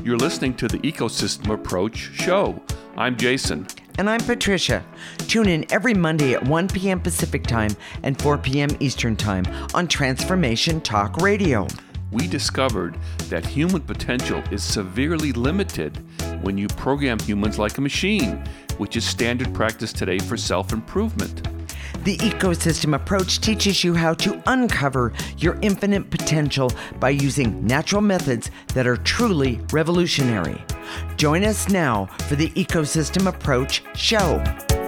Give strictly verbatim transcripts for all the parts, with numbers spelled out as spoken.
You're listening to the Ecosystem Approach show. I'm Jason. And I'm Patricia. Tune in every Monday at one p.m. Pacific Time and four p.m. Eastern Time on Transformation Talk Radio. We discovered that human potential is severely limited when you program humans like a machine, which is standard practice today for self-improvement. The Ecosystem Approach teaches you how to uncover your infinite potential by using natural methods that are truly revolutionary. Join us now for the Ecosystem Approach show.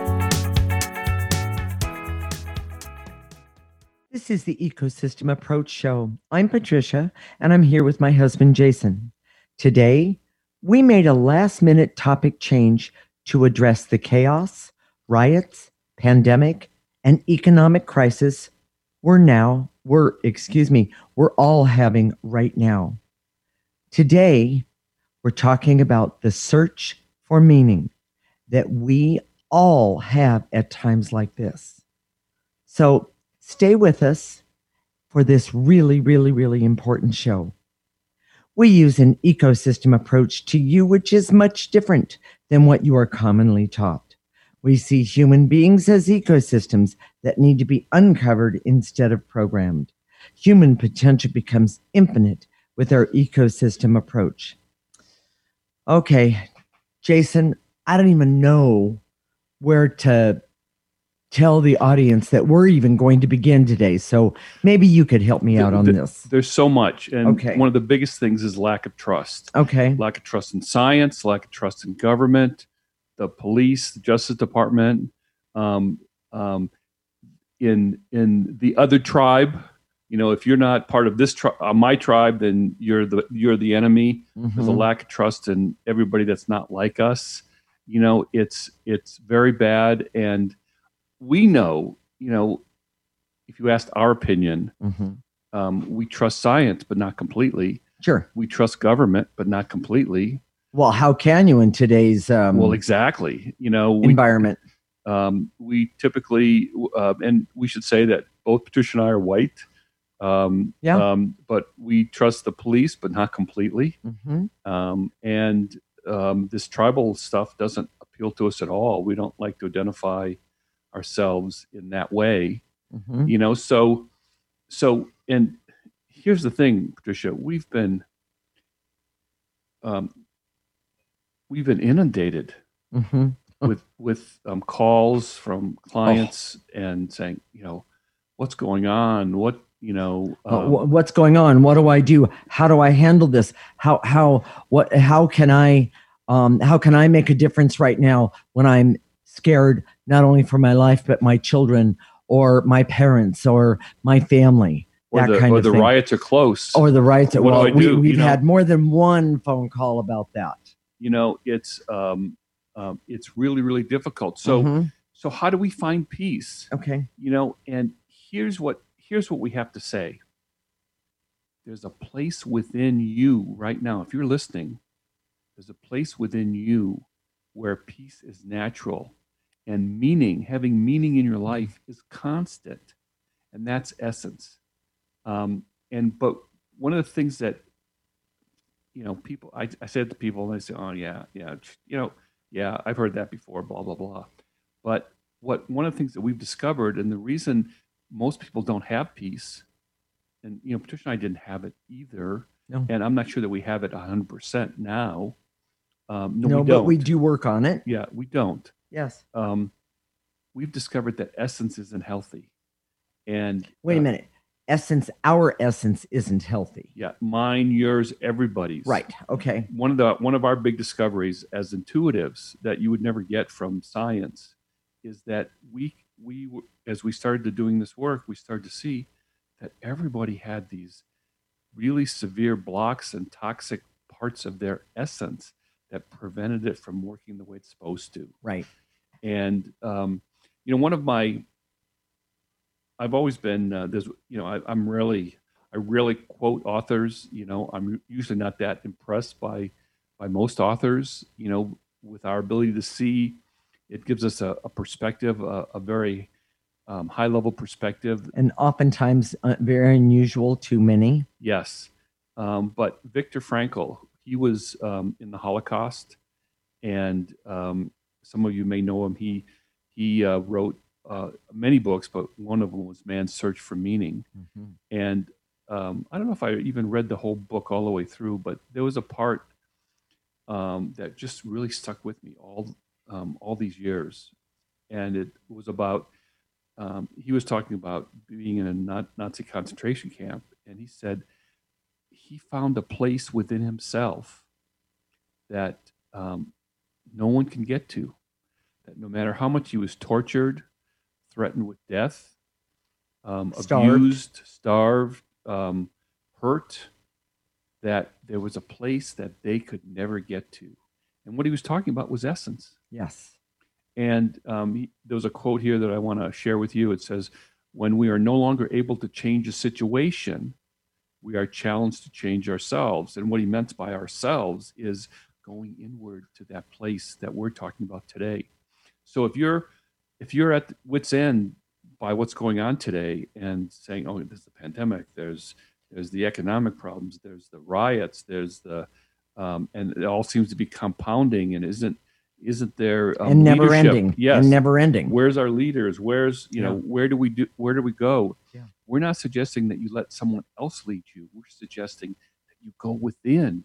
This is the Ecosystem Approach show. I'm Patricia, and I'm here with my husband, Jason. Today, we made a last-minute topic change to address the chaos, riots, pandemic, and economic crisis we're now, we're, excuse me, we're all having right now. Today, we're talking about the search for meaning that we all have at times like this. So stay with us for this really, really, really important show. We use an ecosystem approach to you, which is much different than what you are commonly taught. We see human beings as ecosystems that need to be uncovered instead of programmed. Human potential becomes infinite with our ecosystem approach. Okay, Jason, I don't even know where to tell the audience that we're even going to begin today. So maybe you could help me out on this. There's so much. And Okay. one of the biggest things is lack of trust. Okay. Lack of trust in science, lack of trust in government, the police, the Justice Department, um, um, in in the other tribe. You know, if you're not part of this tri- uh, my tribe, then you're the you're the enemy. Mhm. There's a lack of trust in everybody that's not like us. You know, it's it's very bad, and we know. You know, if you asked our opinion, Mhm. um, we trust science, but not completely. Sure. We trust government, but not completely. Well, how can you in today's um, Well, exactly. You know, we, environment? um, we typically, uh, and we should say that both Patricia and I are white. Um, Yeah. Um, but we trust the police, but not completely. Mhm. Um, and um, this tribal stuff doesn't appeal to us at all. We don't like to identify ourselves in that way. Mhm. You know, so, so, and here's the thing, Patricia, we've been, um, we've been inundated Mhm. with with um, calls from clients and saying, you know, what's going on? What you know? Uh, Um, wh- what's going on? What do I do? How do I handle this? How how what? How can I um, how can I make a difference right now when I'm scared not only for my life but my children or my parents or my family? or That the kind or of the thing. riots are close. Or the riots. What do Well, I we, do? we've You know? had more than one phone call about that. you know, it's um, um, it's really really difficult. So Mhm. so how do we find peace? Okay. You know, and here's what here's what we have to say. There's a place within you right now. If you're listening, there's a place within you where peace is natural and meaning, having meaning in your life is constant. And that's essence. Um, and but one of the things that, you know, people, I, I said to people, and they say, oh, yeah, yeah, you know, yeah, I've heard that before, blah, blah, blah. But what one of the things that we've discovered, and the reason most people don't have peace, and, you know, Patricia and I didn't have it either. No. And I'm not sure that we have it one hundred percent now. Um, no, No, we but don't. we do work on it. Yeah, we don't. Yes. Um, we've discovered that essence isn't healthy. And Wait a uh, minute. Essence, our essence isn't healthy. Yeah, mine, yours, everybody's. Right. Okay. One of the one of our big discoveries as intuitives that you would never get from science is that we we as we started to doing this work, we started to see that everybody had these really severe blocks and toxic parts of their essence that prevented it from working the way it's supposed to. Right. And um, you know, one of my I've always been uh, there's you know I, I'm really I rarely quote authors. You know, I'm usually not that impressed by by most authors. You know, with our ability to see, it gives us a, a perspective, a, a very um, high level perspective. And oftentimes uh, very unusual to many. Yes, um, but Viktor Frankl, he was um, in the Holocaust, and um, some of you may know him. He he uh, wrote uh, many books, but one of them was Man's Search for Meaning. Mhm. And um, I don't know if I even read the whole book all the way through, but there was a part um, that just really stuck with me all um, all these years, and it was about um, he was talking about being in a Nazi concentration camp, and he said he found a place within himself that um, no one can get to. That no matter how much he was tortured, threatened with death, um, Starved. abused, starved, um, hurt, that there was a place that they could never get to. And what he was talking about was essence. Yes. And um, he, there was a quote here that I want to share with you. It says, when we are no longer able to change a situation, we are challenged to change ourselves. And what he meant by ourselves is going inward to that place that we're talking about today. So if you're if you're at wit's end by what's going on today and saying, oh, there's the pandemic, there's there's the economic problems, there's the riots, there's the um, and it all seems to be compounding, and isn't isn't there um, and never leadership? ending. Yes, and never ending. Where's our leaders? Where's you Yeah. know where do we do where do we go? Yeah. We're not suggesting that you let someone else lead you. We're suggesting that you go within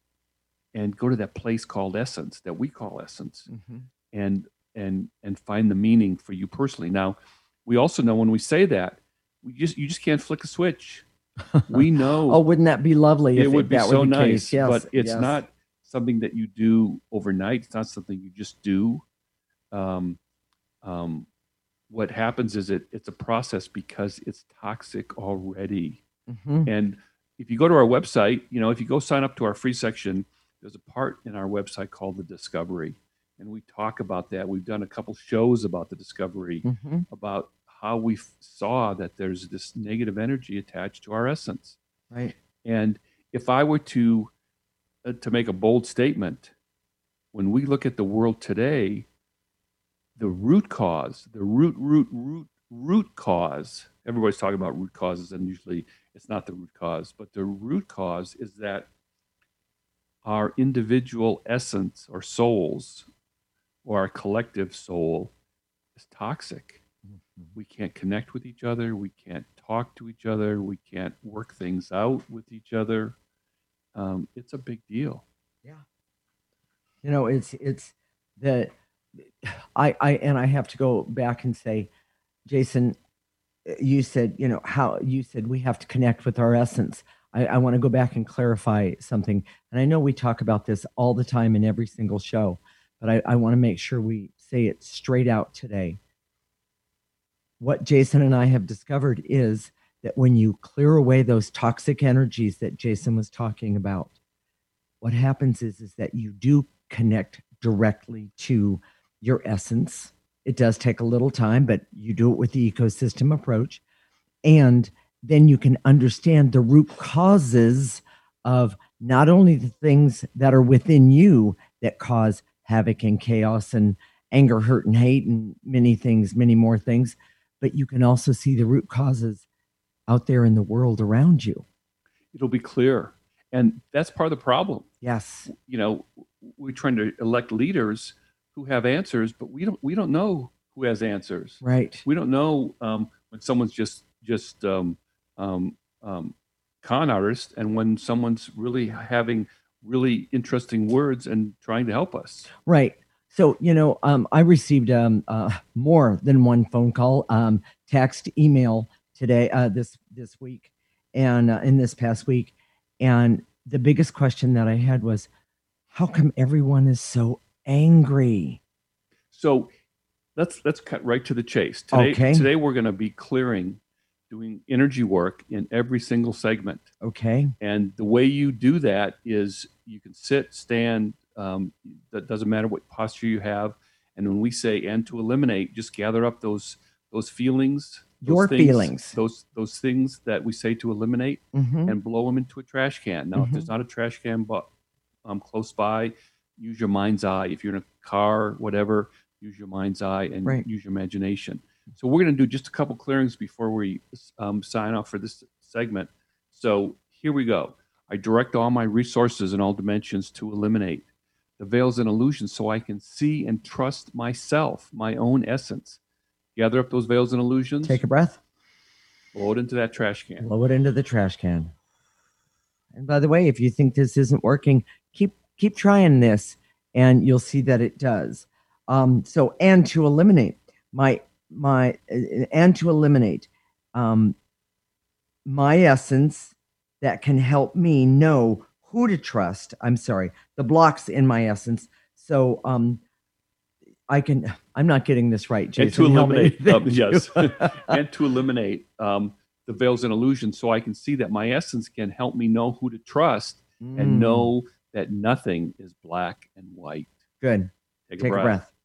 and go to that place called essence, that we call essence, Mhm. and and and find the meaning for you personally. Now, we also know when we say that, we just you just can't flick a switch. We know. Oh, wouldn't that be lovely if it would be that so were the nice, case? Yes, but it's yes. not something that you do overnight. It's not something you just do. Um, um, what happens is it it's a process because it's toxic already. Mhm. And if you go to our website, you know, if you go sign up to our free section, there's a part in our website called the Discovery. And we talk about that. We've done a couple shows about the Discovery, Mhm. about how we f- saw that there's this negative energy attached to our essence. Right. And if I were to uh, to make a bold statement, when we look at the world today, the root cause, the root, root, root, root cause, everybody's talking about root causes, and usually it's not the root cause, but the root cause is that our individual essence or souls or our collective soul is toxic. Mhm. We can't connect with each other. We can't talk to each other. We can't work things out with each other. Um, it's a big deal. Yeah. You know, it's it's the I I and I have to go back and say, Jason, you said, you know, how you said we have to connect with our essence. I, I want to go back and clarify something. And I know we talk about this all the time in every single show, but I, I want to make sure we say it straight out today. What Jason and I have discovered is that when you clear away those toxic energies that Jason was talking about, what happens is, is that you do connect directly to your essence. It does take a little time, but you do it with the ecosystem approach. And then you can understand the root causes of not only the things that are within you that cause havoc and chaos and anger, hurt, and hate, and many things, many more things, but you can also see the root causes out there in the world around you. It'll be clear. And that's part of the problem. Yes. You know, we're trying to elect leaders who have answers, but we don't we don't know who has answers. Right. We don't know um, when someone's just just um, um, um, con artist, and when someone's really having really interesting words and trying to help us. Right. So, you know, um, I received um, uh, more than one phone call, um, text, email today, uh, this this week, and uh, in this past week, and the biggest question that I had was, how come everyone is so angry? So let's let's cut right to the chase. Today, Okay. today we're going to be clearing, doing energy work in every single segment. Okay. And the way you do that is you can sit, stand. Um, that doesn't matter what posture you have. And when we say "and to eliminate," just gather up those those feelings, those Your things, feelings. those those things that we say to eliminate, Mhm. and blow them into a trash can. Now, if there's not a trash can but um, close by, use your mind's eye. If you're in a car, whatever, use your mind's eye and Right. use your imagination. So we're going to do just a couple clearings before we um, sign off for this segment. So here we go. I direct all my resources in all dimensions to eliminate the veils and illusions so I can see and trust myself, my own essence. Gather up those veils and illusions. Take a breath. Blow it into that trash can. Blow it into the trash can. And by the way, if you think this isn't working, keep keep trying this, and you'll see that it does. Um, so, and to eliminate my my and to eliminate um, my essence that can help me know who to trust. I'm sorry, the blocks in my essence. So um, I can. I'm not getting this right, Jason. And to eliminate, um, you. yes, and to eliminate um, the veils and illusions, so I can see that my essence can help me know who to trust mm. and know that nothing is black and white. Good. Take, Take a, breath. a breath.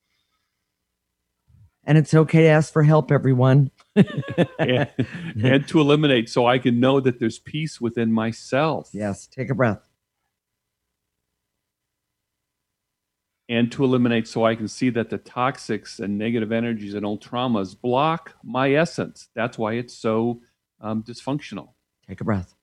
And it's okay to ask for help, everyone. and, and to eliminate, so I can know that there's peace within myself. Yes. Take a breath. And to eliminate, so I can see that the toxics and negative energies and old traumas block my essence. That's why it's so um, dysfunctional. Take a breath.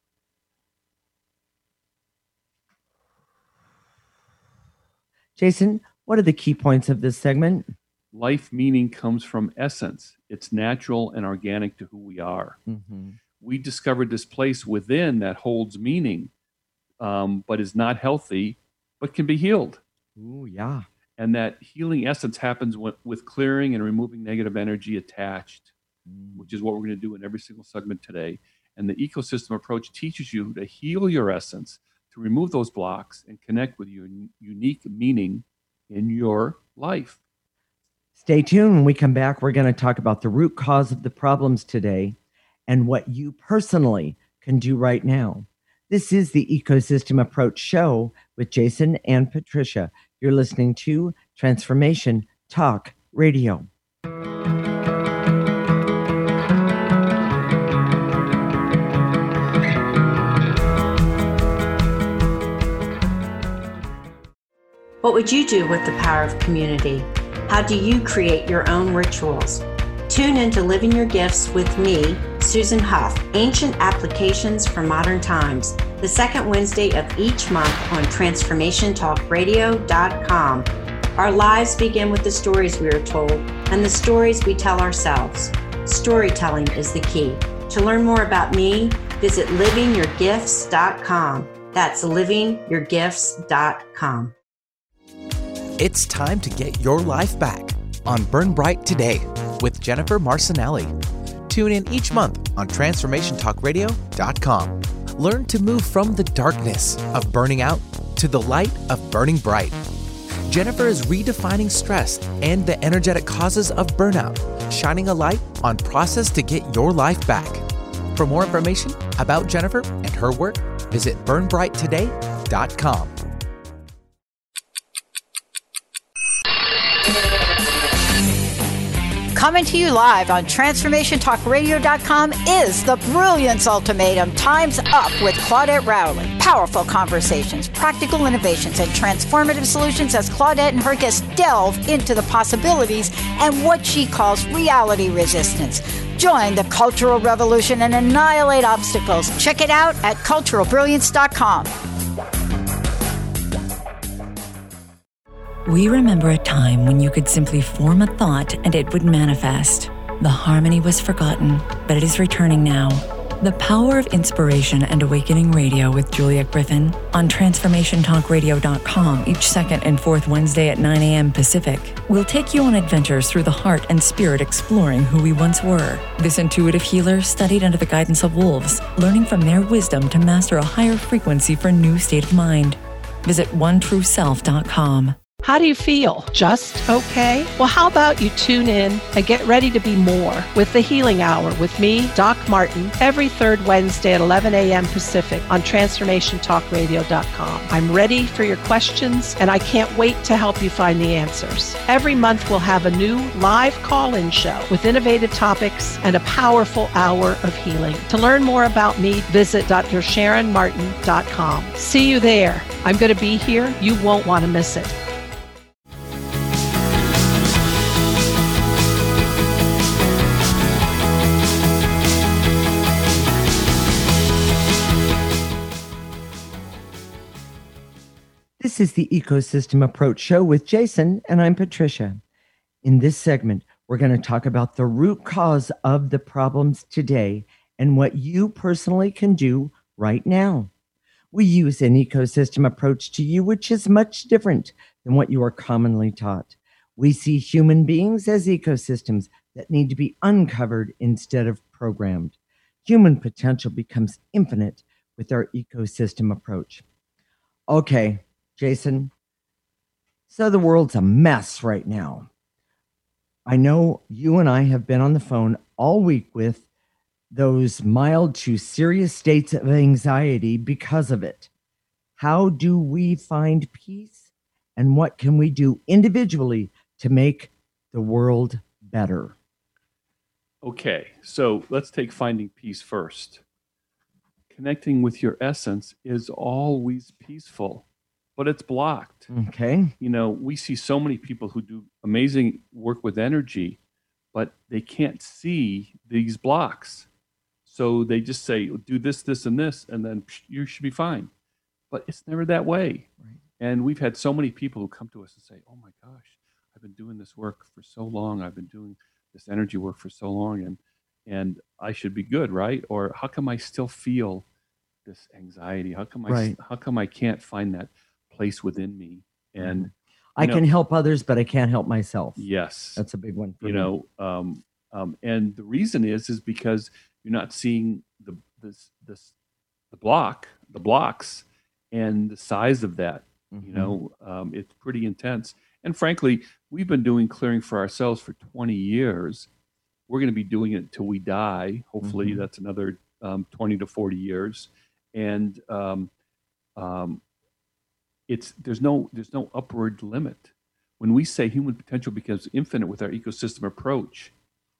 Jason, what are the key points of this segment? Life meaning comes from essence. It's natural and organic to who we are. Mm-hmm. We discovered this place within that holds meaning, um, but is not healthy, but can be healed. Ooh, yeah. And that healing essence happens with, with clearing and removing negative energy attached, mm. which is what we're going to do in every single segment today. And the ecosystem approach teaches you to heal your essence, to remove those blocks and connect with your unique meaning in your life. Stay tuned. When we come back, we're going to talk about the root cause of the problems today and what you personally can do right now. This is the Ecosystem Approach Show with Jason and Patricia. You're listening to Transformation Talk Radio. What would you do with the power of community? How do you create your own rituals? Tune into Living Your Gifts with me, Susan Huff, Ancient Applications for Modern Times, the second Wednesday of each month on transformation talk radio dot com. Our lives begin with the stories we are told and the stories we tell ourselves. Storytelling is the key. To learn more about me, visit living your gifts dot com. That's living your gifts dot com. It's time to get your life back on Burn Bright Today with Jennifer Marcinelli. Tune in each month on transformation talk radio dot com. Learn to move from the darkness of burning out to the light of burning bright. Jennifer is redefining stress and the energetic causes of burnout, shining a light on process to get your life back. For more information about Jennifer and her work, visit burn bright today dot com. Coming to you live on transformation talk radio dot com is the Brilliance Ultimatum. Time's Up with Claudette Rowley. Powerful conversations, practical innovations, and transformative solutions as Claudette and her guests delve into the possibilities and what she calls reality resistance. Join the cultural revolution and annihilate obstacles. Check it out at cultural brilliance dot com. We remember a time when you could simply form a thought and it would manifest. The harmony was forgotten, but it is returning now. The Power of Inspiration and Awakening Radio with Juliet Griffin on transformation talk radio dot com each second and fourth Wednesday at nine a.m. Pacific. We'll take you on adventures through the heart and spirit, exploring who we once were. This intuitive healer studied under the guidance of wolves, learning from their wisdom to master a higher frequency for a new state of mind. Visit one true self dot com. How do you feel? Just okay? Well, how about you tune in and get ready to be more with the Healing Hour with me, Doc Martin, every third Wednesday at eleven a.m. Pacific on transformation talk radio dot com. I'm ready for your questions, and I can't wait to help you find the answers. Every month we'll have a new live call-in show with innovative topics and a powerful hour of healing. To learn more about me, visit d r sharon martin dot com. See you there. I'm going to be here. You won't want to miss it. This is the Ecosystem Approach Show with Jason, and I'm Patricia. In this segment, we're going to talk about the root cause of the problems today and what you personally can do right now. We use an ecosystem approach to you, which is much different than what you are commonly taught. We see human beings as ecosystems that need to be uncovered instead of programmed. Human potential becomes infinite with our ecosystem approach. Okay, Jason, so the world's a mess right now. I know you and I have been on the phone all week with those mild to serious states of anxiety because of it. How do we find peace? And what can we do individually to make the world better? Okay, so let's take finding peace first. Connecting with your essence is always peaceful, but it's blocked. Okay. You know, we see so many people who do amazing work with energy, but they can't see these blocks. So they just say, do this, this, and this, and then psh, you should be fine. But it's never that way. Right. And we've had so many people who come to us and say, oh my gosh, I've been doing this work for so long. I've been doing this energy work for so long, and and I should be good, right? Or how come I still feel this anxiety? How come I Right. how come I can't find that place within me? And Mhm. I know- can help others, but I can't help myself. yes, That's a big one for you me. know, um, um, and the reason is is because you're not seeing the this this the block, the blocks, and the size of that. You Mhm. know, um, it's pretty intense. And frankly, we've been doing clearing for ourselves for twenty years. We're going to be doing it until we die. Hopefully, Mhm. that's another um, twenty to forty years. And um, um, it's there's no there's no upward limit. When we say human potential becomes infinite with our ecosystem approach,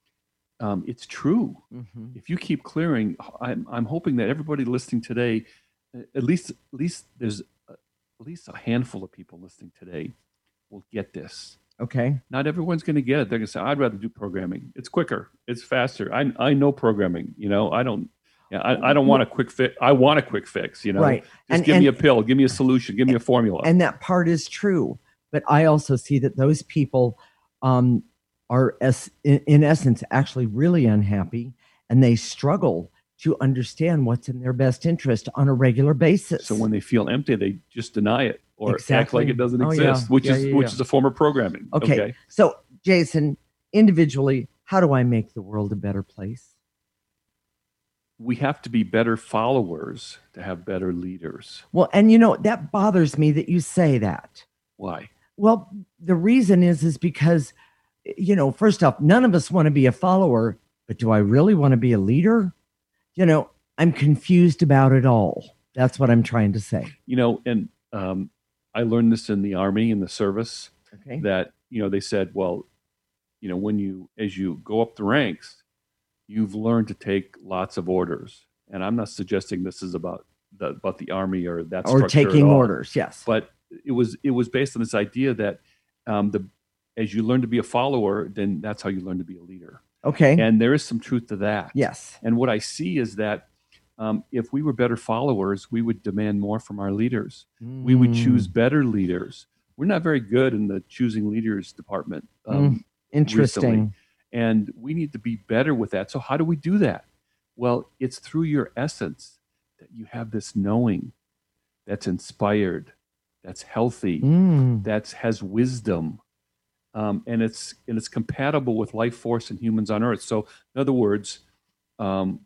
um, it's true. Mhm. If you keep clearing, I'm I'm hoping that everybody listening today, at least at least there's a, at least a handful of people listening today will get this. Okay. Not everyone's going to get it. They're going to say, "I'd rather do programming. It's quicker. It's faster. I I know programming. You know, I don't. Yeah, I, I don't want a quick fix. I want a quick fix. You know, Right. just And- give me a and- pill. Give me a solution. Give me a formula." And that part is true. But I also see that those people um, are, es- in, in essence, actually really unhappy, and they struggle to understand what's in their best interest on a regular basis. So when they feel empty, they just deny it or act Exactly. like it doesn't Oh, yeah. exist, which Yeah, is yeah, which yeah. is a form of programming. Okay. Okay. So, Jason, individually, how do I make the world a better place? We have to be better followers to have better leaders. Well, and you know, that bothers me that you say that. Why? Well, the reason is is because, you know, first off, none of us want to be a follower, but do I really want to be a leader? You know, I'm confused about it all. That's what I'm trying to say. You know, and um, I learned this in the Army, in the service, Okay. that, you know, they said, well, you know, when you, as you go up the ranks, you've learned to take lots of orders. And I'm not suggesting this is about the, about the Army or that Or structure at taking all. orders, yes. But it was it was based on this idea that um, the as you learn to be a follower, then that's how you learn to be a leader. Okay. And there is some truth to that. Yes. And what I see is that um, if we were better followers, we would demand more from our leaders. We would choose Mm, better leaders. We're not very good in the choosing leaders department. Um, interesting. recently. And we need to be better with that. So how do we do that? Well, it's through your essence that you have this knowing that's inspired, that's healthy, Mm, that has wisdom, um, and it's and it's compatible with life force and humans on Earth. So, in other words, um,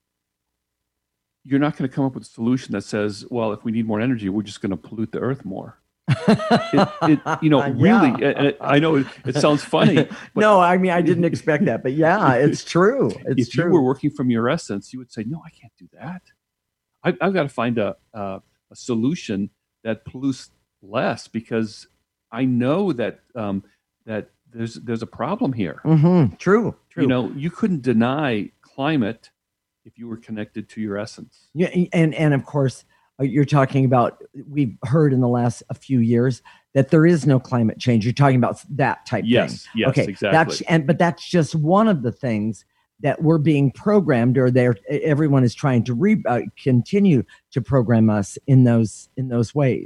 you're not going to come up with a solution that says, "Well, if we need more energy, we're just going to pollute the Earth more." It, it, you know, really, Yeah. and it, I know it, it sounds funny. But no, I mean, I didn't expect that, but yeah, it's true. It's if true. you were working from your essence, you would say, "No, I can't do that. I, I've got to find a, a a solution that pollutes less because I know that um, that there's there's a problem here. Mhm. True. True. You know, you couldn't deny climate if you were connected to your essence. Yeah, and and of course, uh, you're talking about. We've heard in the last a few years that there is no climate change. You're talking about that type thing. Yes, yes, Okay, exactly. that's and but that's just one of the things that we're being programmed, or they're everyone is trying to re, uh, continue to program us in those in those ways.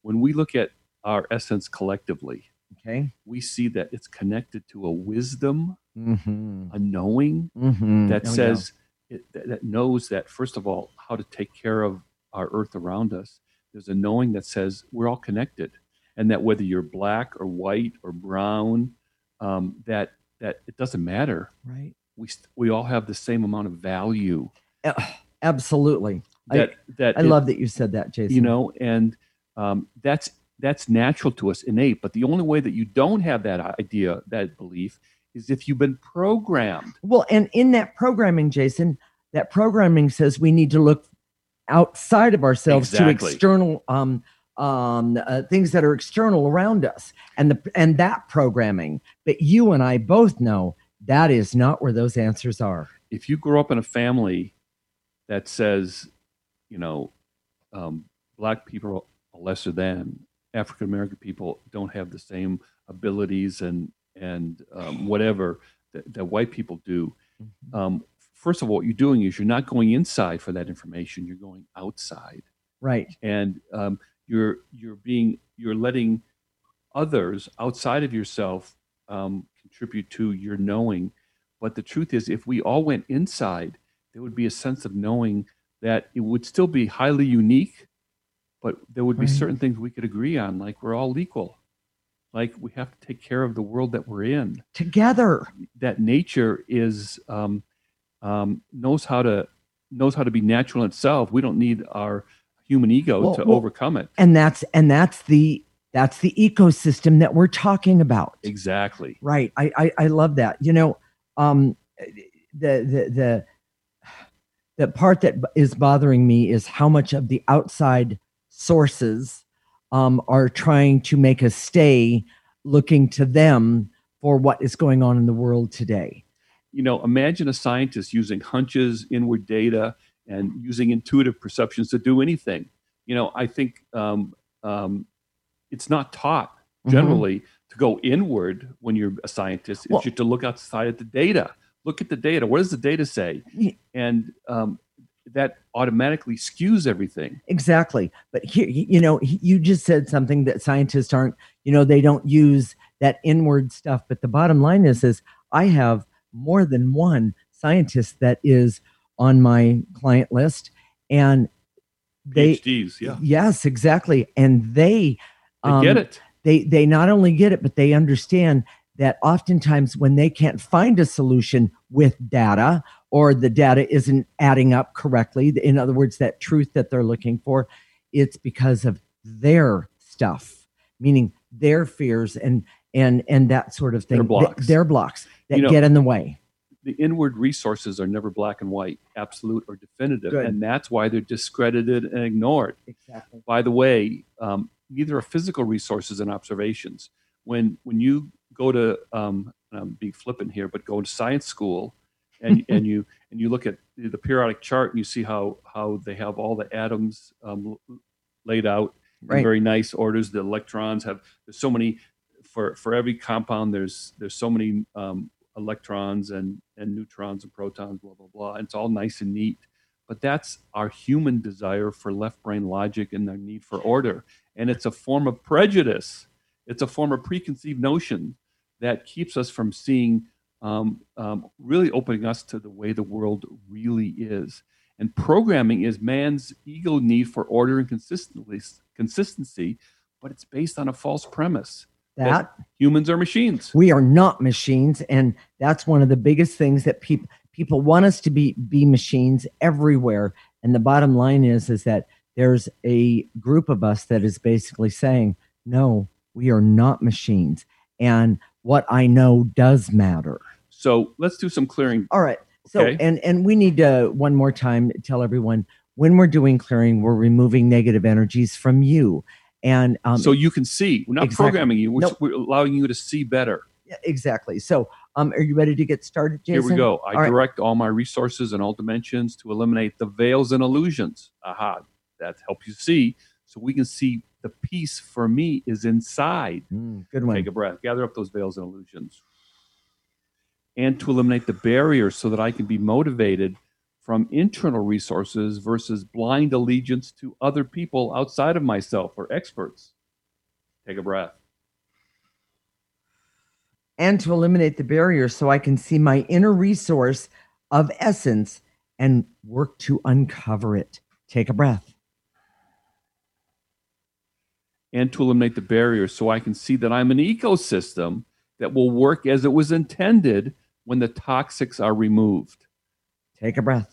when we look at our essence collectively, Okay. we see that it's connected to a wisdom, Mm-hmm. a knowing Mm-hmm. that Oh, yeah. says, it, that that knows that, first of all, how to take care of our earth around us. There's a knowing that says we're all connected, and that whether you're black or white or brown, um, that that it doesn't matter. Right. We st- we all have the same amount of value. Uh, absolutely. That I, that I it- love that you said that, Jason. you know, and um, that's that's natural to us, innate. But the only way that you don't have that idea, that belief, is if you've been programmed. Well, and in that programming, Jason, that programming says we need to look outside of ourselves to Exactly. external um, um, uh, things that are external around us, and the and that programming. But you and I both know that is not where those answers are. If you grow up in a family that says, you know, um, black people are lesser than, African American people don't have the same abilities and and um, whatever that, that white people do. Um, first of all, what you're doing is you're not going inside for that information. You're going outside, Right. and um, you're you're being you're letting others outside of yourself um, contribute to your knowing. But the truth is, if we all went inside, there would be a sense of knowing that it would still be highly unique, but there would be Right. certain things we could agree on, like we're all equal. Like we have to take care of the world that we're in. Together. That nature is um, um, knows how to knows how to be natural in itself. We don't need our human ego Well, to well, overcome it. And that's and that's the that's the ecosystem that we're talking about. Exactly. Right. I, I, I love that. You know, um, the, the, the, the part that is bothering me is how much of the outside sources um, are trying to make us stay looking to them for what is going on in the world today. You know, imagine a scientist using hunches, inward data, and using intuitive perceptions to do anything. You know, I think um, um, it's not taught generally to go inward when you're a scientist. It's Well- just to look outside at the data. Look at the data. What does the data say? Ye- And um, that automatically skews everything. Exactly. But here, you know, he- you just said something that scientists aren't, you know, they don't use that inward stuff. But the bottom line is, is I have more than one scientist that is on my client list, and they, PhDs, yeah. yes, exactly. And they, They um, get it. They, they not only get it, but they understand that oftentimes when they can't find a solution with data, or the data isn't adding up correctly, in other words, that truth that they're looking for, it's because of their stuff, meaning their fears and and and that sort of thing. Their blocks. Th- their blocks that You know, get in the way. The inward resources are never black and white, absolute or definitive. Good. And that's why they're discredited and ignored. Exactly. By the way, um, neither are physical resources and observations. When when you go to, um, and I'm being flippant here, but go to science school, and and you and you look at the periodic chart and you see how how they have all the atoms um, laid out Right. in very nice orders. The electrons have there's so many for for every compound. There's there's so many um, electrons and and neutrons and protons. Blah blah blah. And it's all nice and neat. But that's our human desire for left brain logic and their need for order. And it's a form of prejudice. It's a form of preconceived notion that keeps us from seeing, um, um, really opening us to the way the world really is. And programming is man's ego need for order and consistency, consistency, but it's based on a false premise That humans are machines. we are not machines, and that's one of the biggest things that people people want us to be be machines everywhere. And the bottom line is is that there's a group of us that is basically saying, no, we are not machines, and what I know does matter. So let's do some clearing. All right. So Okay. and and we need to one more time tell everyone, when we're doing clearing, we're removing negative energies from you. And um, So you can see. We're not Exactly. programming you. We're, Nope. we're allowing you to see better. yeah, exactly. So um, are you ready to get started, Jason? Here we go. I All right. direct all my resources in all dimensions to eliminate the veils and illusions. Aha. That helps you see. So we can see the peace for me is inside. Mm, good one. Take a breath. Gather up those veils and illusions. And to eliminate the barriers so that I can be motivated from internal resources versus blind allegiance to other people outside of myself or experts. Take a breath. And to eliminate the barrier so I can see my inner resource of essence and work to uncover it. Take a breath. And to eliminate the barrier so I can see that I'm an ecosystem that will work as it was intended when the toxics are removed. Take a breath.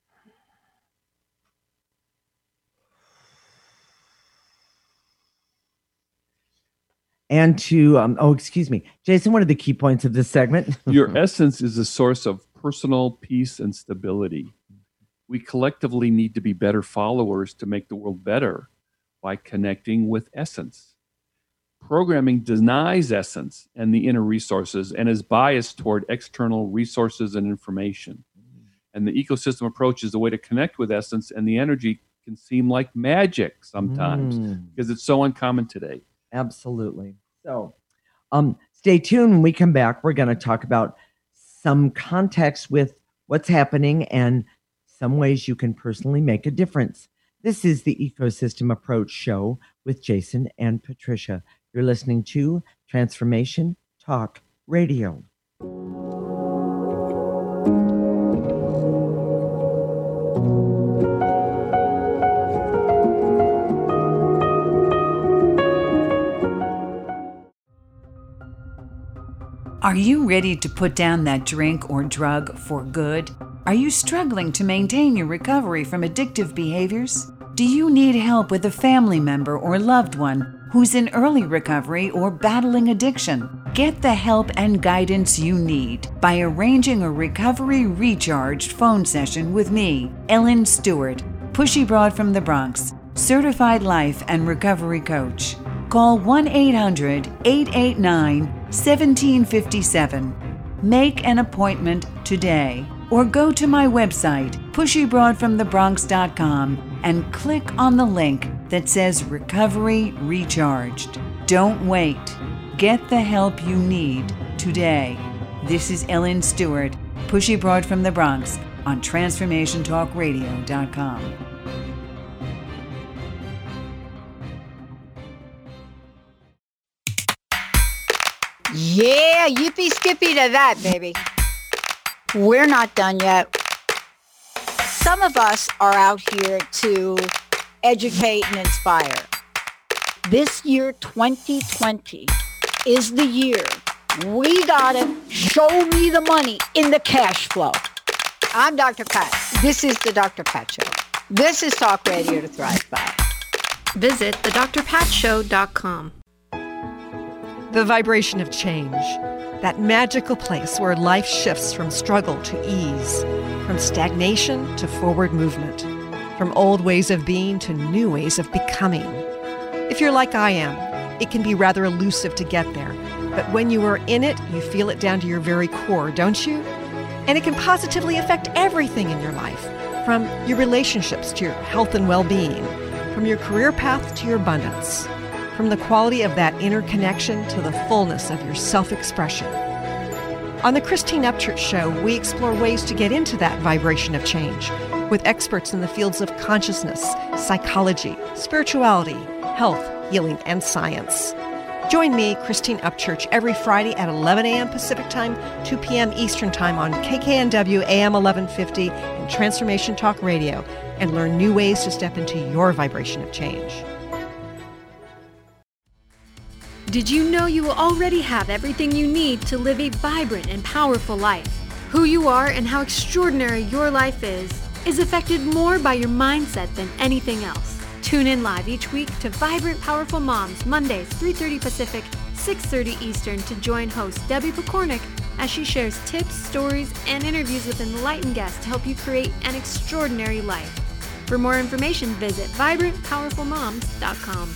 And to, um, oh, excuse me, Jason, what are the key points of this segment? Your essence is a source of personal peace and stability. We collectively need to be better followers to make the world better by connecting with essence. Programming denies essence and the inner resources and is biased toward external resources and information. And the ecosystem approach is the way to connect with essence, and the energy can seem like magic sometimes Mm. because it's so uncommon today. Absolutely. So um, stay tuned. When we come back, we're going to talk about some context with what's happening and some ways you can personally make a difference. This is the Ecosystem Approach Show with Jason and Patricia. You're listening to Transformation Talk Radio. Are you ready to put down that drink or drug for good? Are you struggling to maintain your recovery from addictive behaviors? Do you need help with a family member or loved one who's in early recovery or battling addiction? Get the help and guidance you need by arranging a Recovery Recharged phone session with me, Ellen Stewart, Pushy Broad from the Bronx, certified life and recovery coach. Call one eight hundred, eight eight nine, one seven five seven. Make an appointment today or go to my website, pushy broad from the bronx dot com, and click on the link that says Recovery Recharged. Don't wait. Get the help you need today. This is Ellen Stewart, Pushy Broad from the Bronx on transformation talk radio dot com. Yeah, yippee skippy to that, baby. We're not done yet. Some of us are out here to educate and inspire. This year, twenty twenty, is the year we gotta show me the money in the cash flow. I'm Doctor Pat. This is the Doctor Pat Show. This is Talk Radio to Thrive By. Visit the dr pat show dot com. The vibration of change, that magical place where life shifts from struggle to ease, from stagnation to forward movement, from old ways of being to new ways of becoming. If you're like I am, it can be rather elusive to get there, but when you are in it, you feel it down to your very core, don't you? And it can positively affect everything in your life, from your relationships to your health and well-being, from your career path to your abundance, from the quality of that inner connection to the fullness of your self-expression. On the Christine Upchurch Show, we explore ways to get into that vibration of change with experts in the fields of consciousness, psychology, spirituality, health, healing, and science. Join me, Christine Upchurch, every Friday at eleven a.m. Pacific Time, two p.m. Eastern Time on K K N W A M eleven fifty and Transformation Talk Radio, and learn new ways to step into your vibration of change. Did you know you already have everything you need to live a vibrant and powerful life? Who you are and how extraordinary your life is, is affected more by your mindset than anything else. Tune in live each week to Vibrant Powerful Moms, Mondays, three thirty Pacific, six thirty Eastern, to join host Debbie Pokornik as she shares tips, stories, and interviews with enlightened guests to help you create an extraordinary life. For more information, visit vibrant powerful moms dot com.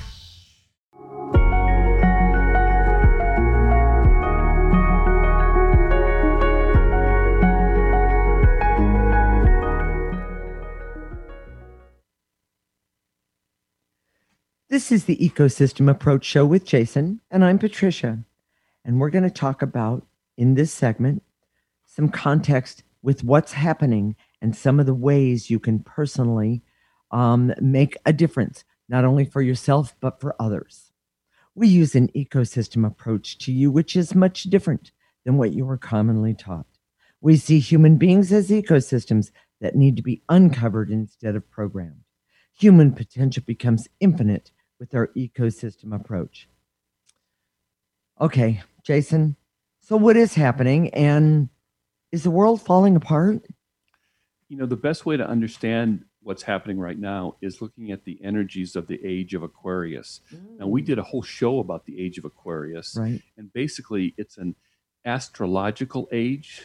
This is the Ecosystem Approach Show with Jason, and I'm Patricia. And we're going to talk about, in this segment, some context with what's happening and some of the ways you can personally um, make a difference, not only for yourself, but for others. we use an ecosystem approach to you, which is much different than what you were commonly taught. We see human beings as ecosystems that need to be uncovered instead of programmed. Human potential becomes infinite with our ecosystem approach. Okay, Jason, so what is happening, and is the world falling apart? You know, the best way to understand what's happening right now is looking at the energies of the age of Aquarius. Mm. Now, we did a whole show about the age of Aquarius. Right. And basically, it's an astrological age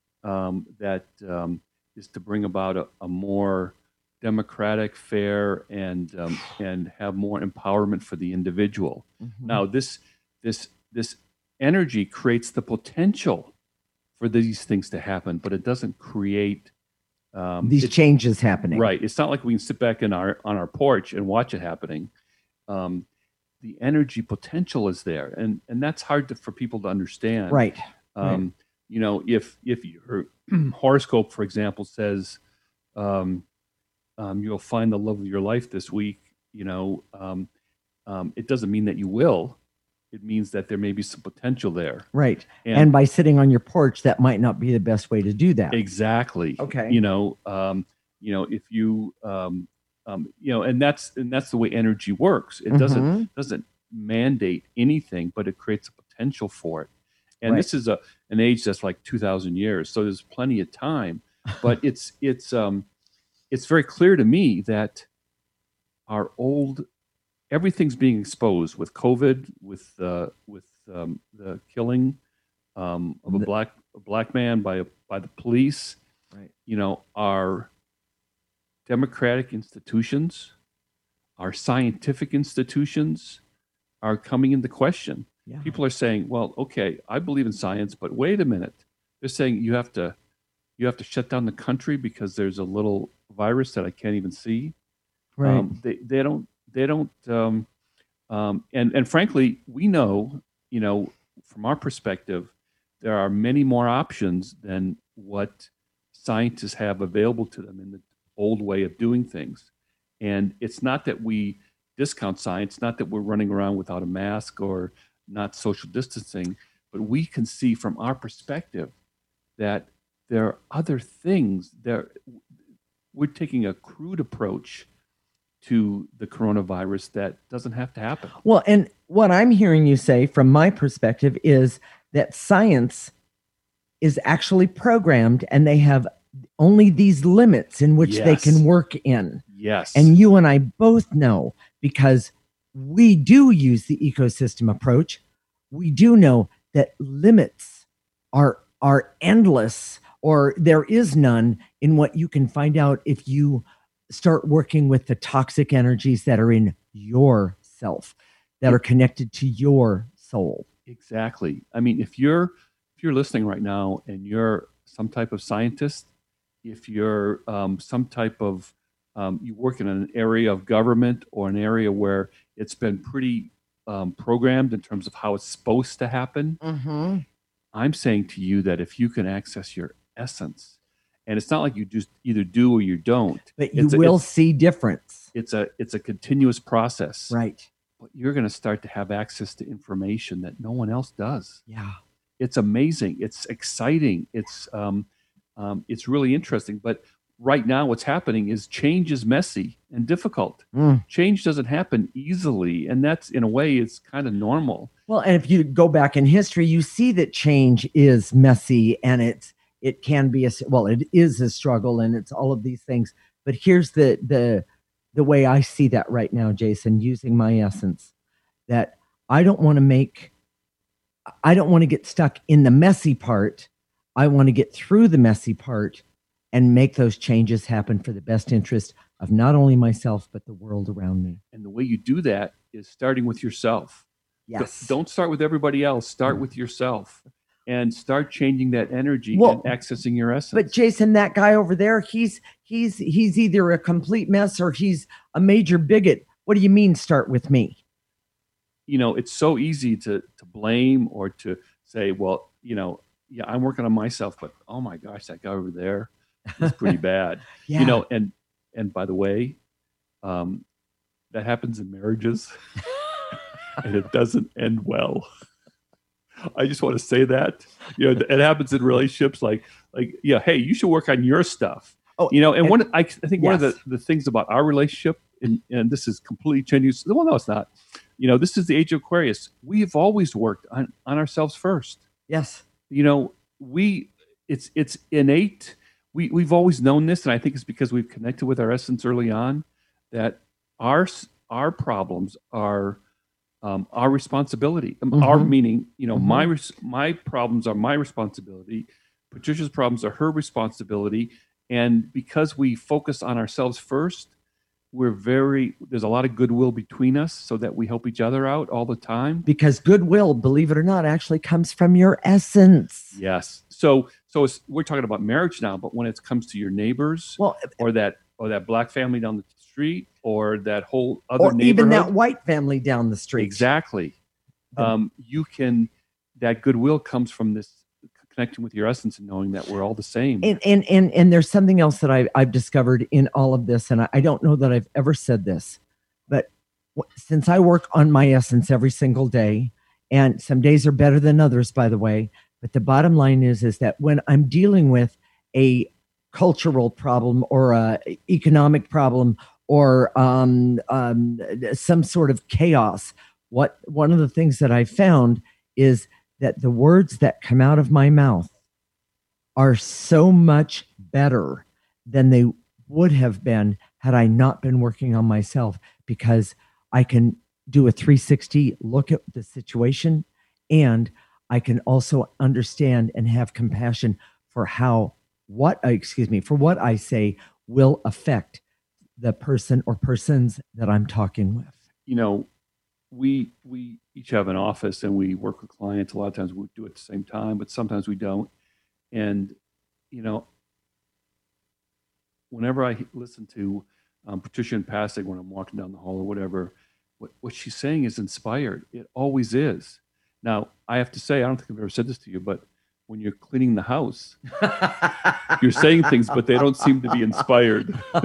um, that um, is to bring about a, a more democratic, fair, and um, and have more empowerment for the individual. Mm-hmm. Now, this this this energy creates the potential for these things to happen, but it doesn't create um, these it, changes happening. Right. It's not like we can sit back in our on our porch and watch it happening. Um, the energy potential is there, and and that's hard to, for people to understand. Right. Um, right. You know, if if your horoscope, for example, says um, um, you'll find the love of your life this week, you know, um, um, it doesn't mean that you will. It means that there may be some potential there. Right. And, and by sitting on your porch, that might not be the best way to do that. Exactly. Okay. You know, um, you know, if you, um, um, you know, and that's and that's the way energy works. It doesn't mm-hmm. doesn't mandate anything, but it creates a potential for it. And right. this is a an age that's like two thousand years, so there's plenty of time. But it's it's um, it's very clear to me that our old everything's being exposed with COVID, with uh, with um, the killing um, of a the, black a black man by a, by the police. Right. You know, our democratic institutions, our scientific institutions are coming into question. Yeah. People are saying, "Well, okay, I believe in science, but wait a minute." They're saying you have to you have to shut down the country because there's a little virus that I can't even see. Right. Um, they they don't. They don't, um, um, and and frankly, we know, you know, from our perspective, there are many more options than what scientists have available to them in the old way of doing things. And it's not that we discount science, not that we're running around without a mask or not social distancing, but we can see from our perspective that there are other things. There, we're taking a crude approach to the coronavirus that doesn't have to happen. Well, and what I'm hearing you say from my perspective is that science is actually programmed and they have only these limits in which yes. they can work in. Yes. And you and I both know, because we do use the ecosystem approach, we do know that limits are are endless, or there is none in what you can find out if you start working with the toxic energies that are in yourself, that are connected to your soul. Exactly. I mean, if you're if you're listening right now and you're some type of scientist, if you're um, some type of um, you work in an area of government or an area where it's been pretty um, programmed in terms of how it's supposed to happen, mm-hmm. I'm saying to you that if you can access your essence, and it's not like you just either do or you don't. But you it's will a, see difference. It's a it's a continuous process. Right. But you're going to start to have access to information that no one else does. Yeah. It's amazing. It's exciting. It's um, um, it's really interesting. But right now what's happening is change is messy and difficult. Mm. Change doesn't happen easily. And that's, in a way, it's kind of normal. Well, and if you go back in history, you see that change is messy and it's It can be a well. It is a struggle, and it's all of these things. But here's the the the way I see that right now, Jason. Using my essence, that I don't want to make. I don't want to get stuck in the messy part. I want to get through the messy part and make those changes happen for the best interest of not only myself but the world around me. And the way you do that is starting with yourself. Yes. Don't start with everybody else. Start with yourself. And start changing that energy well, and accessing your essence. But Jason, that guy over there, he's he's he's either a complete mess or he's a major bigot. What do you mean, start with me? You know, it's so easy to to blame or to say, well, you know, yeah, I'm working on myself, but oh my gosh, that guy over there is pretty bad. Yeah. You know, and and by the way, um, that happens in marriages. and it doesn't end well. I just want to say that. You know, it happens in relationships like, like, yeah, hey, you should work on your stuff. Oh, you know, and, and- one, I, I think one of Yes. the, the things about our relationship, and, and this is completely changing. Well, no, it's not. You know, this is the age of Aquarius. We've always worked on, on ourselves first. Yes. You know, we, it's, it's innate. We, we've always known this. And I think it's because we've connected with our essence early on that our, our problems are um, our responsibility. Um, Our Mhm. meaning, you know, Mhm. my, res- my problems are my responsibility. Patricia's problems are her responsibility. And because we focus on ourselves first, we're very, there's a lot of goodwill between us so that we help each other out all the time. Because goodwill, believe it or not, actually comes from your essence. Yes. So, so it's, we're talking about marriage now, but when it comes to your neighbors Well, or that, or that black family down the street or that whole other or neighborhood. even that white family down the street. Exactly. The- Um, you can, that goodwill comes from this connecting with your essence and knowing that we're all the same. And and and and there's something else that I, I've discovered in all of this, and I, I don't know that I've ever said this, but w- since I work on my essence every single day, and some days are better than others, by the way, but the bottom line is is that when I'm dealing with a cultural problem or a economic problem or um, um, some sort of chaos, what one of the things that I found is that the words that come out of my mouth are so much better than they would have been had I not been working on myself, because I can do a three sixty look at the situation, and I can also understand and have compassion for how what I excuse me for what I say will affect the person or persons that I'm talking with. You know, we we each have an office and we work with clients. A lot of times we do it at the same time, but sometimes we don't. And you know, whenever I listen to um, Patricia and Passig when I'm walking down the hall or whatever, what what she's saying is inspired. It always is. Now I have to say, I don't think I've ever said this to you, but when you're cleaning the house, you're saying things, but they don't seem to be inspired.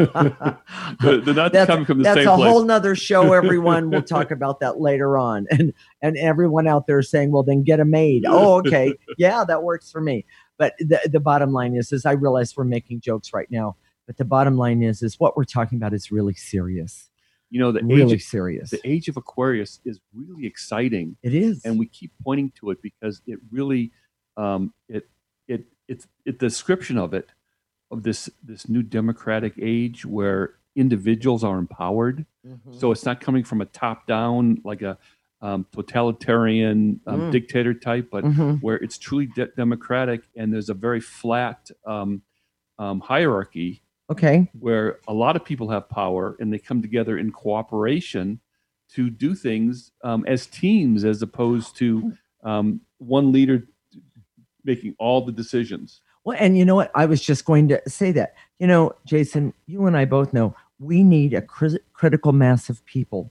they're, they're not that's, coming from the that's same a place. whole nother show, everyone. We'll talk about that later on. And and everyone out there saying, well, then get a maid. Oh, okay. Yeah, that works for me. But the, the bottom line is, is I realize we're making jokes right now, but the bottom line is, is what we're talking about is really serious. You know, the Really age, serious. the age of Aquarius is really exciting. It is. And we keep pointing to it because it really, um, it, it, it's, it, the description of it, of this, this new democratic age where individuals are empowered. Mhm. So it's not coming from a top down, like a um, totalitarian um, Mm. dictator type, but Mhm. where it's truly de- democratic and there's a very flat um, um, hierarchy Okay. where a lot of people have power and they come together in cooperation to do things um, as teams, as opposed to um, one leader making all the decisions. Well, and you know what? I was just going to say that. You know, Jason, you and I both know we need a cri- critical mass of people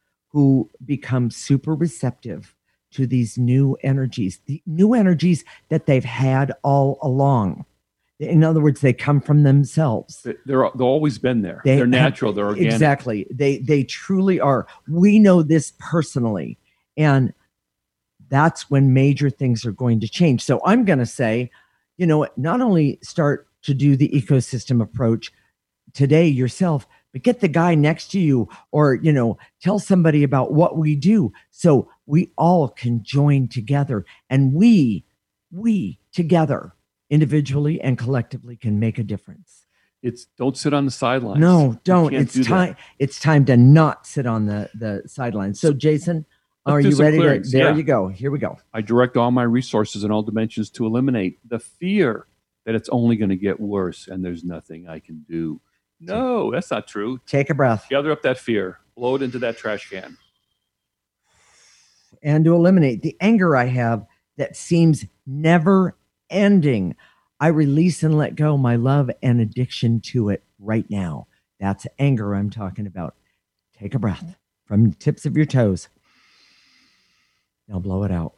who become super receptive to these new energies, the new energies that they've had all along. In other words, they come from themselves. They- They're, they've always been there. They, are natural. They're organic. Exactly. They they truly are. We know this personally. And that's when major things are going to change. So I'm going to say, you know, not only start to do the ecosystem approach today yourself, but get the guy next to you, or, you know, tell somebody about what we do so we all can join together, and we, we together individually and collectively can make a difference. It's don't sit on the sidelines. No, You don't. can't It's do that. time. It's time to not sit on the, the sidelines. So Jason, Let's are do you some ready to, clearings. there Yeah. you go. Here we go. I direct all my resources in all dimensions to eliminate the fear that it's only going to get worse and there's nothing I can do. No, that's not true. Take a breath. Gather up that fear, blow it into that trash can. And to eliminate the anger I have that seems never ending, I release and let go my love and addiction to it right now. That's anger I'm talking about. Take a breath from the tips of your toes. Now blow it out.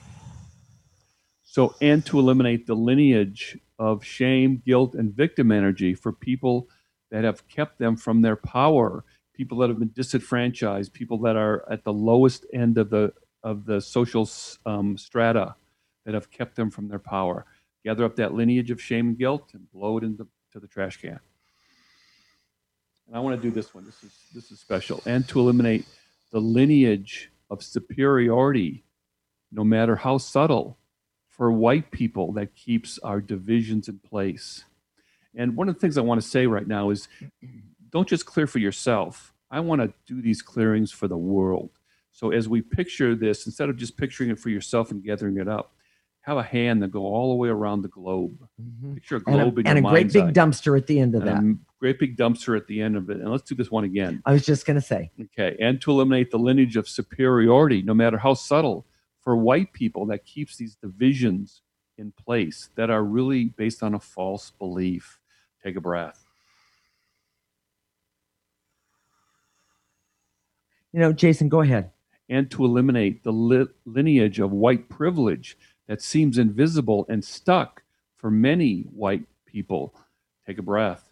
So, and to eliminate the lineage of shame, guilt, and victim energy for people that have kept them from their power, people that have been disenfranchised, people that are at the lowest end of the of the social um, strata that have kept them from their power. Gather up that lineage of shame and guilt and blow it into to the trash can. And I want to do this one. This is this is special. And to eliminate the lineage of superiority, no matter how subtle, for white people that keeps our divisions in place. And one of the things I want to say right now is, don't just clear for yourself. I want to do these clearings for the world. So as we picture this, instead of just picturing it for yourself and gathering it up, have a hand that go all the way around the globe. Mm-hmm. Picture a globe and a, in and your a great mind's big eye. dumpster at the end of And that. a great big dumpster at the end of it. And let's do this one again. I was just going to say. Okay. And to eliminate the lineage of superiority, no matter how subtle, for white people that keeps these divisions in place that are really based on a false belief. Take a breath. You know, Jason, go ahead. And to eliminate the li- lineage of white privilege that seems invisible and stuck for many white people. Take a breath.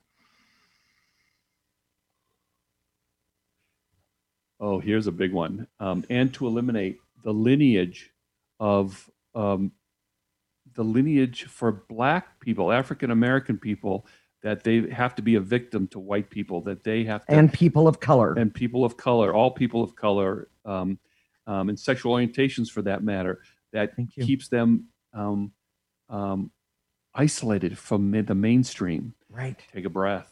Oh, here's a big one. Um, and to eliminate the lineage of um, the lineage for black people, African American people, that they have to be a victim to white people, that they have to, and people of color, and people of color, all people of color, um, um, and sexual orientations for that matter, that keeps them um, um, isolated from the mainstream. Right. Take a breath.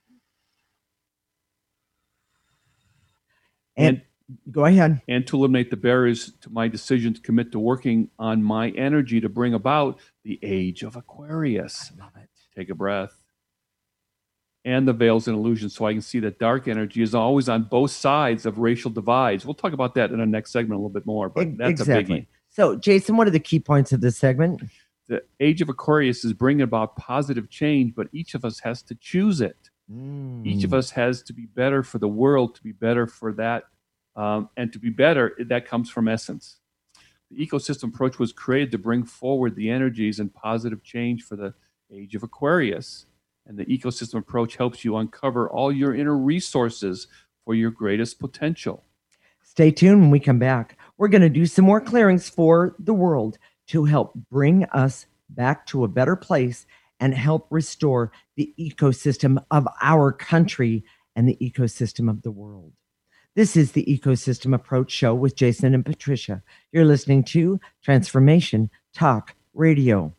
And, and go ahead. And to eliminate the barriers to my decision to commit to working on my energy to bring about the age of Aquarius. I love it. Take a breath. And the veils and illusions, so I can see that dark energy is always on both sides of racial divides. We'll talk about that in our next segment a little bit more, but that's exactly. a biggie. So, Jason, what are the key points of this segment? The age of Aquarius is bringing about positive change, but each of us has to choose it. Mm. Each of us has to be better for the world, to be better for that, um, and to be better, that comes from essence. The ecosystem approach was created to bring forward the energies and positive change for the age of Aquarius. And the ecosystem approach helps you uncover all your inner resources for your greatest potential. Stay tuned when we come back. We're going to do some more clearings for the world to help bring us back to a better place and help restore the ecosystem of our country and the ecosystem of the world. This is the Ecosystem Approach Show with Jason and Patricia. You're listening to Transformation Talk Radio.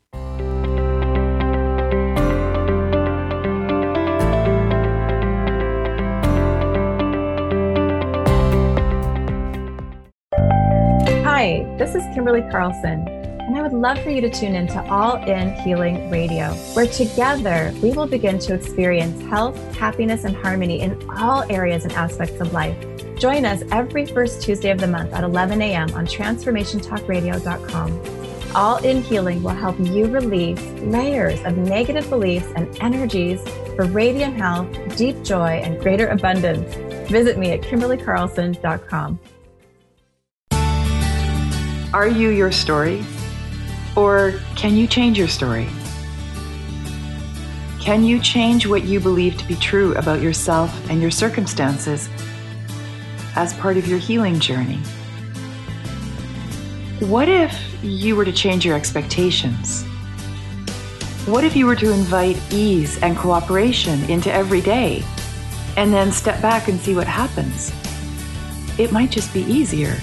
Hi, this is Kimberly Carlson, and I would love for you to tune in to All In Healing Radio, where together we will begin to experience health, happiness, and harmony in all areas and aspects of life. Join us every first Tuesday of the month at eleven a.m. on transformation talk radio dot com. All In Healing will help you release layers of negative beliefs and energies for radiant health, deep joy, and greater abundance. Visit me at kimberly carlson dot com. Are you your story? Or can you change your story? Can you change what you believe to be true about yourself and your circumstances as part of your healing journey? What if you were to change your expectations? What if you were to invite ease and cooperation into every day and then step back and see what happens? It might just be easier.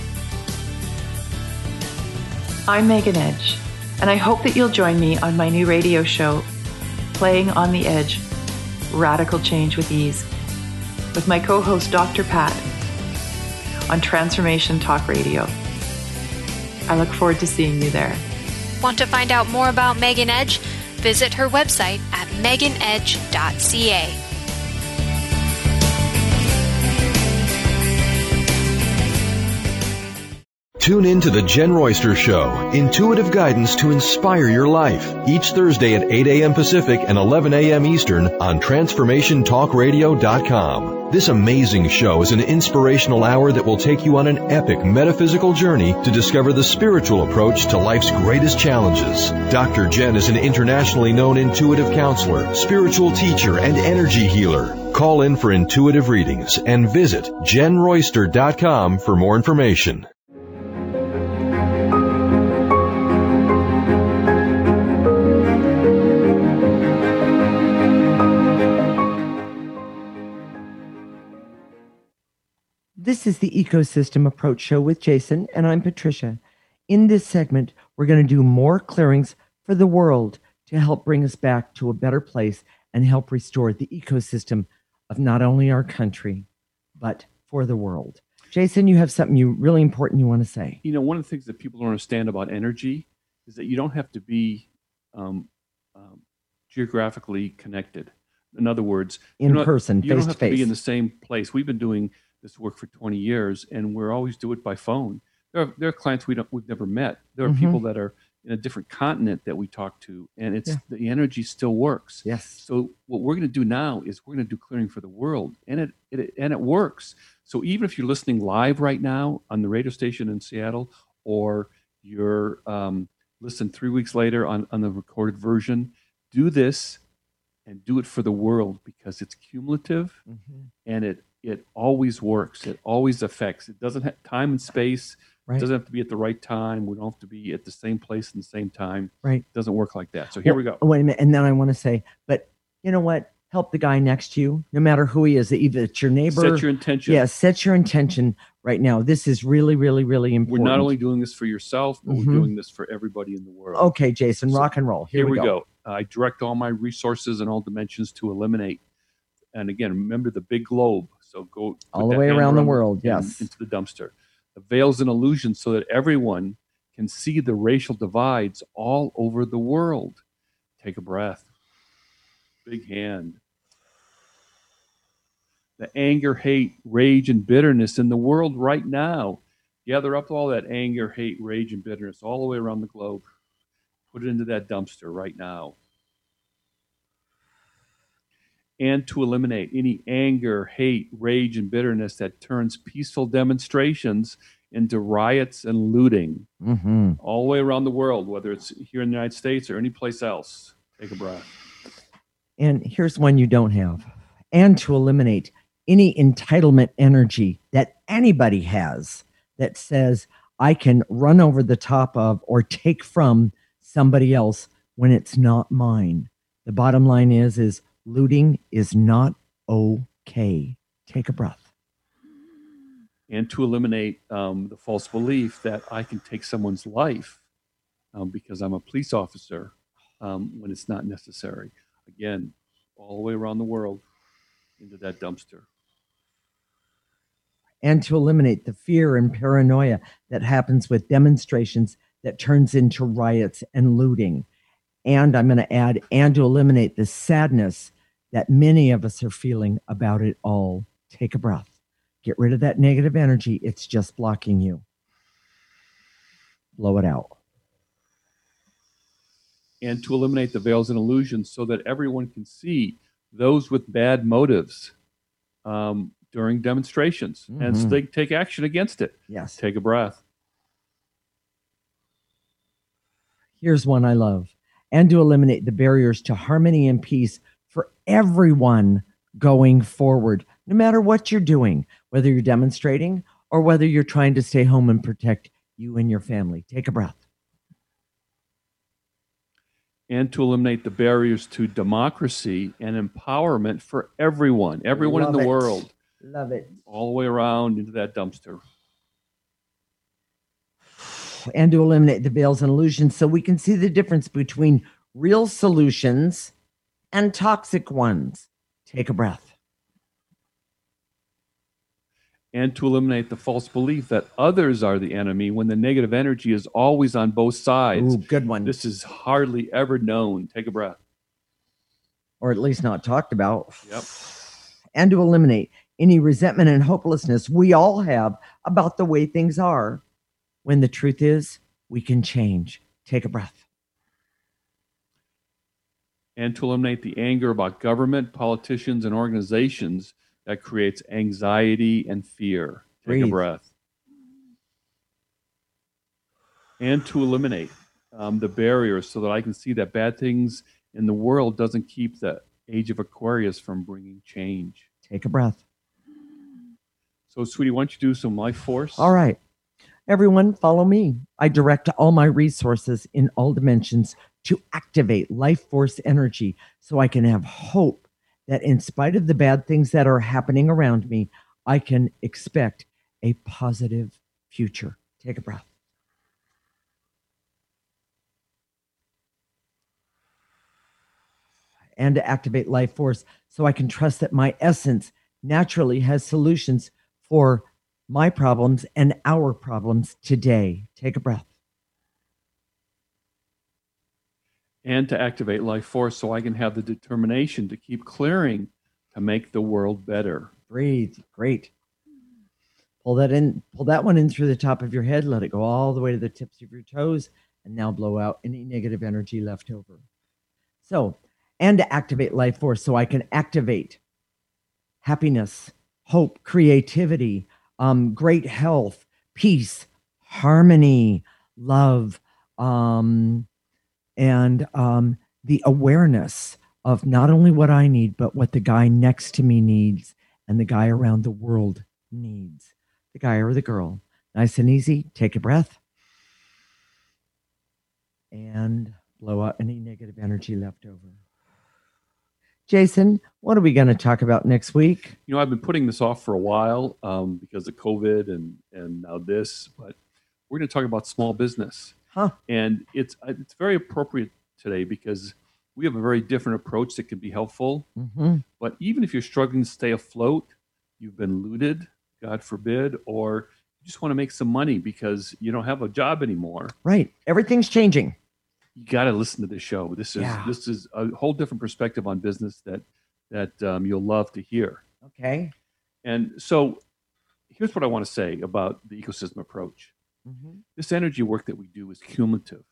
I'm Megan Edge, and I hope that you'll join me on my new radio show, Playing on the Edge, Radical Change with Ease, with my co-host Doctor Pat on Transformation Talk Radio. I look forward to seeing you there. Want to find out more about Megan Edge? Visit her website at megan edge dot c a. Tune in to The Jen Royster Show, intuitive guidance to inspire your life, each Thursday at eight a.m. Pacific and eleven a.m. Eastern on transformation talk radio dot com. This amazing show is an inspirational hour that will take you on an epic metaphysical journey to discover the spiritual approach to life's greatest challenges. Doctor Jen is an internationally known intuitive counselor, spiritual teacher, and energy healer. Call in for intuitive readings and visit jen royster dot com for more information. This is the Ecosystem Approach Show with Jason, and I'm Patricia. In this segment, we're going to do more clearings for the world to help bring us back to a better place and help restore the ecosystem of not only our country, but for the world. Jason, you have something you really important you want to say. You know, one of the things that people don't understand about energy is that you don't have to be um, um, geographically connected. In other words, in not, person, you face don't have to to be face. in the same place. We've been doing this work for twenty years, and we're always do it by phone. There are, there are clients we don't, we've never met. There are Mhm. people that are in a different continent that we talk to, and it's Yeah. the energy still works. Yes. So what we're going to do now is we're going to do clearing for the world, and it, it and it works. So even if you're listening live right now on the radio station in Seattle, or you're um, listen three weeks later on on the recorded version, do this and do it for the world, because it's cumulative Mhm. and it it always works. It always affects. It doesn't have time and space. Right. It doesn't have to be at the right time. We don't have to be at the same place and the same time. Right. It doesn't work like that. So here Well, we go. Wait a minute. And then I want to say, but you know what? Help the guy next to you, no matter who he is. Either it's your neighbor. Set your intention. Yeah, set your intention right now. This is really, really, really We're important. not only doing this for yourself, but Mhm. we're doing this for everybody in the world. Okay, Jason, So rock and roll. Here, Here, we go. I direct all my resources and all dimensions to eliminate. And again, remember the big globe. So go put All the that way hand around the world, and yes. into the dumpster. The veil's an illusion so that everyone can see the racial divides all over the world. Take a breath. Big hand. The anger, hate, rage, and bitterness in the world right now. Gather up all that anger, hate, rage, and bitterness all the way around the globe. Put it into that dumpster right now. And to eliminate any anger, hate, rage, and bitterness that turns peaceful demonstrations into riots and looting Mm-hmm. all the way around the world, whether it's here in the United States or any place else. Take a breath. And here's one you don't have. And to eliminate any entitlement energy that anybody has that says, I can run over the top of or take from somebody else when it's not mine. The bottom line is, is looting is not okay. Take a breath. And to eliminate um, the false belief that I can take someone's life um, because I'm a police officer um, when it's not necessary. Again, all the way around the world into that dumpster. And to eliminate the fear and paranoia that happens with demonstrations that turns into riots and looting. And I'm going to add, and to eliminate the sadness that many of us are feeling about it all. Take a breath. Get rid of that negative energy. It's just blocking you. Blow it out. And to eliminate the veils and illusions so that everyone can see those with bad motives um, during demonstrations, and so Mhm. they take action against it. Yes. Take a breath. Here's one I love. And to eliminate the barriers to harmony and peace for everyone going forward, no matter what you're doing, whether you're demonstrating or whether you're trying to stay home and protect you and your family. Take a breath. And to eliminate the barriers to democracy and empowerment for everyone, everyone in Love the it. world, Love it. all the way around into that dumpster. And to eliminate the veils and illusions so we can see the difference between real solutions and toxic ones. Take a breath. And to eliminate the false belief that others are the enemy when the negative energy is always on both sides. Ooh, good one. This is hardly ever known. Take a breath. Or at least not talked about. Yep. And to eliminate any resentment and hopelessness we all have about the way things are. when the truth is we can change. Take a breath. And to eliminate the anger about government, politicians, and organizations that creates anxiety and fear. Take Breathe. a breath. And to eliminate um, the barriers so that I can see that bad things in the world doesn't keep the age of Aquarius from bringing change. Take a breath. So, sweetie, why don't you do some life force? All right. Everyone, follow me. I direct all my resources in all dimensions to activate life force energy so I can have hope that in spite of the bad things that are happening around me, I can expect a positive future. Take a breath. And to activate life force so I can trust that my essence naturally has solutions for my problems and our problems today. Take a breath. And to activate life force so I can have the determination to keep clearing to make the world better. Breathe. Great. Pull that in, pull that one in through the top of your head. Let it go all the way to the tips of your toes. And now blow out any negative energy left over. So, and to activate life force so I can activate happiness, hope, creativity, um, great health, peace, harmony, love, um, and um, the awareness of not only what I need, but what the guy next to me needs and the guy around the world needs. The guy or the girl. Nice and easy. Take a breath. And blow out any negative energy left over. Jason, what are we going to talk about next week? You know, I've been putting this off for a while um, because of COVID and, and now this, but we're going to talk about small business. Huh. And it's it's very appropriate today because we have a very different approach that can be helpful. Mm-hmm. But even if you're struggling to stay afloat, you've been looted, God forbid, or you just want to make some money because you don't have a job anymore. Right. Everything's changing. You got to listen to this show. This is Yeah. this is a whole different perspective on business that that um, you'll love to hear. Okay. And so here's what I want to say about the ecosystem approach. Mm-hmm. This energy work that we do is cumulative.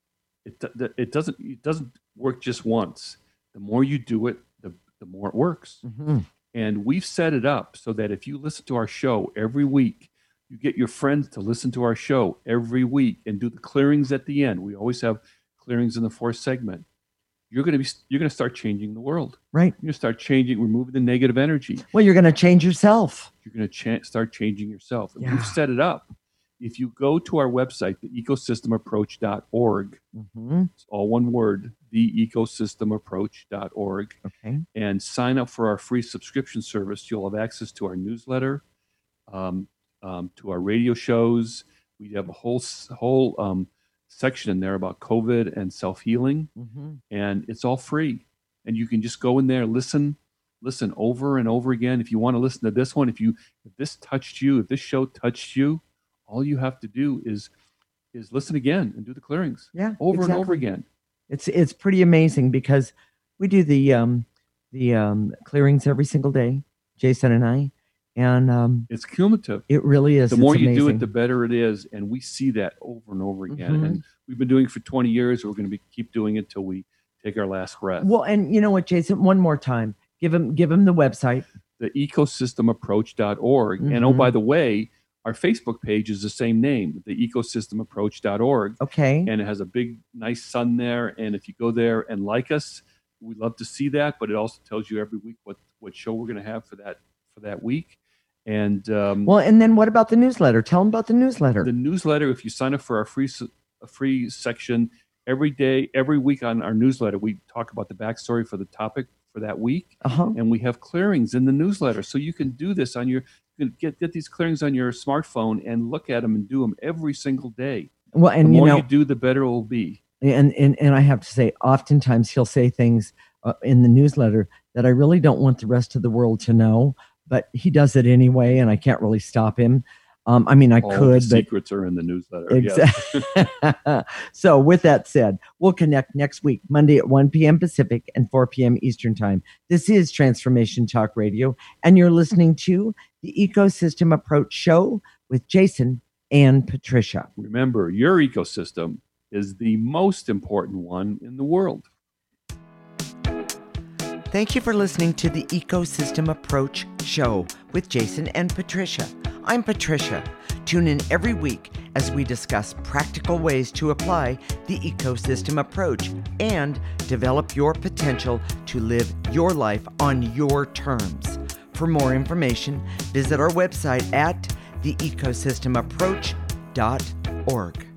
It do- it doesn't it doesn't work just once. The more you do it, the the more it works. Mm-hmm. And we've set it up so that if you listen to our show every week, you get your friends to listen to our show every week and do the clearings at the end. We always have clearings in the fourth segment. You're going to be you're going to start changing the world. Right. You're going to start changing, removing the negative energy. Well, you're going to change yourself. You're going to cha- start changing yourself. And Yeah. we've set it up. If you go to our website, the ecosystem approach dot org, Mm-hmm. it's all one word, the ecosystem approach dot org, Okay. and sign up for our free subscription service. You'll have access to our newsletter, um, um, to our radio shows. We have a whole s- whole um, section in there about COVID and self-healing, Mm-hmm. and it's all free. And you can just go in there, listen, listen over and over again. If you want to listen to this one, if you if this touched you, if this show touched you, all you have to do is is listen again and do the clearings. Yeah. Over and over exactly. again. It's it's pretty amazing because we do the um the um clearings every single day, Jason and I, and um It's cumulative. it really is. The more It's you do amazing. it, the better it is, and we see that over and over again. Mhm. And we've been doing it for twenty years. We're going to be keep doing it till we take our last breath. Well, and you know what, Jason? One more time, give him give him the website. The ecosystem approach dot org. And oh, Mhm. by the way, our Facebook page is the same name, the ecosystem approach dot org. Okay. And it has a big, nice sun there. And if you go there and like us, we'd love to see that. But it also tells you every week what, what show we're going to have for that for that week. And um, Well, and then what about the newsletter? Tell them about the newsletter. the newsletter, if you sign up for our free s- a free section every day, every week on our newsletter, we talk about the backstory for the topic for that week. Uh-huh. And we have clearings in the newsletter. So you can do this on your, you can get, get these clearings on your smartphone and look at them and do them every single day. Well, and the you more know, you do, the better it will be. and and and I have to say, oftentimes he'll say things uh, in the newsletter that I really don't want the rest of the world to know, but he does it anyway, and I can't really stop him. Um, I mean, I All could, the but secrets are in the newsletter. Yes. exactly. So, with that said, we'll connect next week, Monday at one p.m. Pacific and four p.m. Eastern Time. This is Transformation Talk Radio, and you're listening to the Ecosystem Approach Show with Jason and Patricia. Remember, your ecosystem is the most important one in the world. Thank you for listening to the Ecosystem Approach Show with Jason and Patricia. I'm Patricia. Tune in every week as we discuss practical ways to apply the ecosystem approach and develop your potential to live your life on your terms. For more information, visit our website at the ecosystem approach dot org.